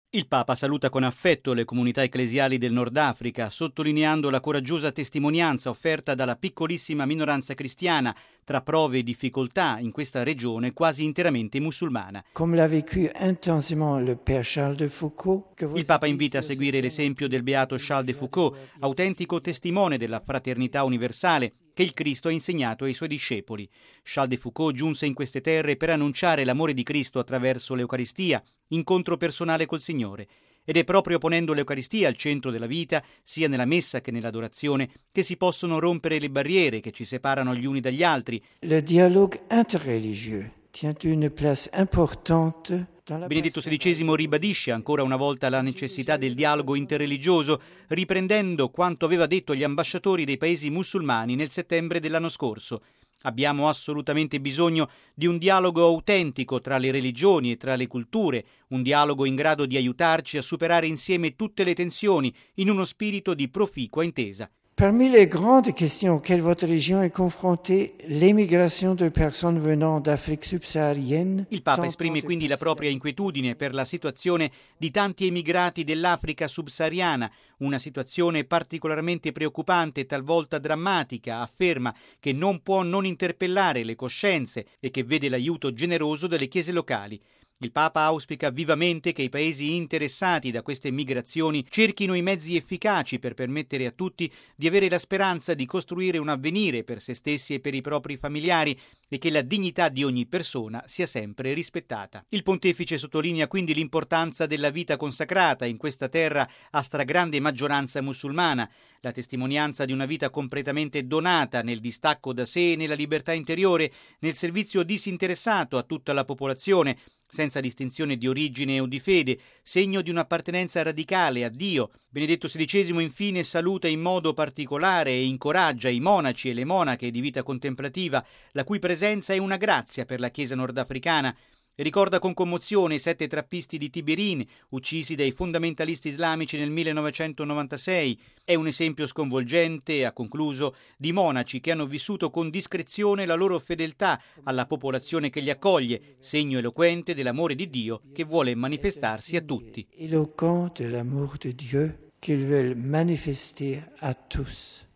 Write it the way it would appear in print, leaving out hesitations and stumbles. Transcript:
Il Papa saluta con affetto le comunità ecclesiali del Nord Africa, sottolineando la coraggiosa testimonianza offerta dalla piccolissima minoranza cristiana tra prove e difficoltà in questa regione quasi interamente musulmana. Come l'ha vécu intensément le Père Charles de Foucauld. Il Papa invita a seguire l'esempio del beato Charles de Foucauld, autentico testimone della fraternità universale che il Cristo ha insegnato ai suoi discepoli. Charles de Foucauld giunse in queste terre per annunciare l'amore di Cristo attraverso l'Eucaristia, incontro personale col Signore. Ed è proprio ponendo l'Eucaristia al centro della vita, sia nella messa che nell'adorazione, che si possono rompere le barriere che ci separano gli uni dagli altri. Le dialogue interreligieux tient une place importante. Benedetto XVI ribadisce ancora una volta la necessità del dialogo interreligioso, riprendendo quanto aveva detto agli ambasciatori dei paesi musulmani nel settembre dell'anno scorso. Abbiamo assolutamente bisogno di un dialogo autentico tra le religioni e tra le culture, un dialogo in grado di aiutarci a superare insieme tutte le tensioni in uno spirito di proficua intesa. Parmi les grandes questions auxquelles votre région est confrontée, l'émigration de personnes venant d'Afrique subsaharienne. Il Papa esprime quindi la propria inquietudine per la situazione di tanti emigrati dell'Africa subsahariana, una situazione particolarmente preoccupante e talvolta drammatica, afferma, che non può non interpellare le coscienze e che vede l'aiuto generoso delle chiese locali. Il Papa auspica vivamente che i paesi interessati da queste migrazioni cerchino i mezzi efficaci per permettere a tutti di avere la speranza di costruire un avvenire per se stessi e per i propri familiari e che la dignità di ogni persona sia sempre rispettata. Il Pontefice sottolinea quindi l'importanza della vita consacrata in questa terra a stragrande maggioranza musulmana, la testimonianza di una vita completamente donata nel distacco da sé e nella libertà interiore, nel servizio disinteressato a tutta la popolazione, senza distinzione di origine o di fede, segno di un'appartenenza radicale a Dio. Benedetto XVI infine saluta in modo particolare e incoraggia i monaci e le monache di vita contemplativa, la cui presenza è una grazia per la Chiesa nordafricana. Ricorda con commozione i 7 trappisti di Tibirin, uccisi dai fondamentalisti islamici nel 1996. È un esempio sconvolgente, ha concluso, di monaci che hanno vissuto con discrezione la loro fedeltà alla popolazione che li accoglie, segno eloquente dell'amore di Dio che vuole manifestarsi a tutti. Éloquent de l'amour de Dieu qu'il veut manifester à tous.